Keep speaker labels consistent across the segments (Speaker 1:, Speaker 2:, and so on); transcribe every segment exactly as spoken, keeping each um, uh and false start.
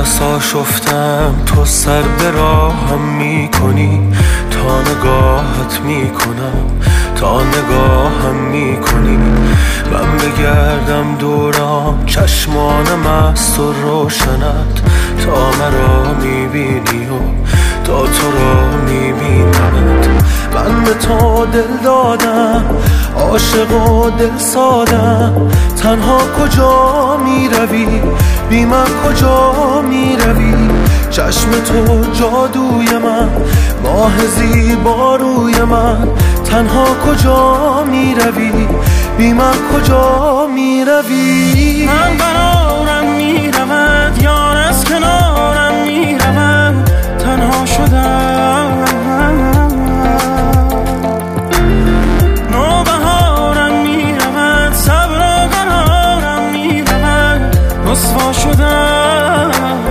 Speaker 1: باز آشفتم تو سر به راهم میکنی، تا نگاهت میکنم تا نگاهم میکنی. من بگردم دورم چشمان مست و روشنت، تا مرا میبینی و تا تو را میبینمت. من به تو دل دادم عاشق و دل سادم، تنها کجا میروی بی من کجا میروی؟ چشم تو جادوی من، ماه زیبا روی من، تنها کجا میروی بی من کجا میروی؟
Speaker 2: من قرارم میرود یار از کنارم میرود، تنها شدم نوبهارم میرود، صبر و قرارم میرود، رسوا شدم.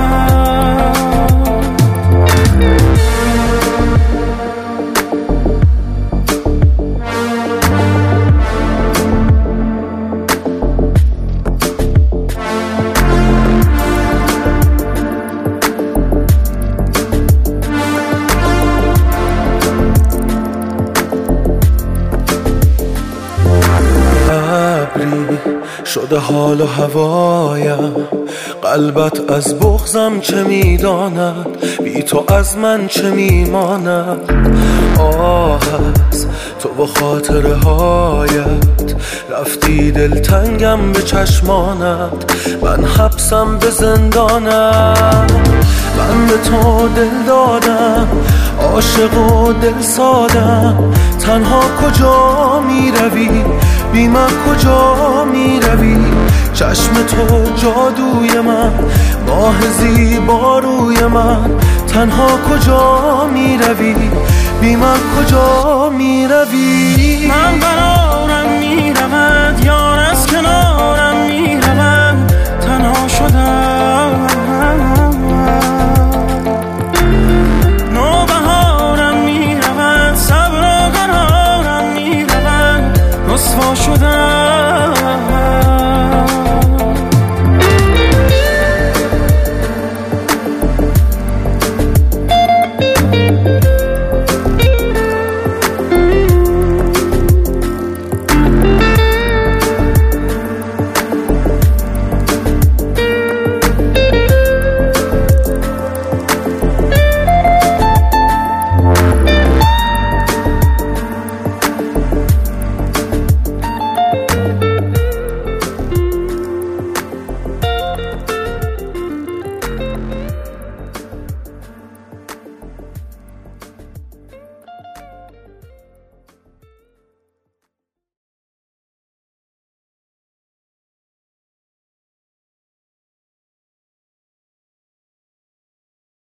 Speaker 1: شده حال و هوایم، قلبت از بغضم چه میداند، بی تو از من چه میماند. آه از تو و خاطره هایت، رفتی دلتنگم به چشمانت، من حبسم به زندانم. من به تو دل دادم عاشق و دل سادم، تنها کجا میروی بی من کجا میروی؟ چشم تو جادوی من، ماه زیبا روی من، تنها کجا میروی بی من کجا میروی؟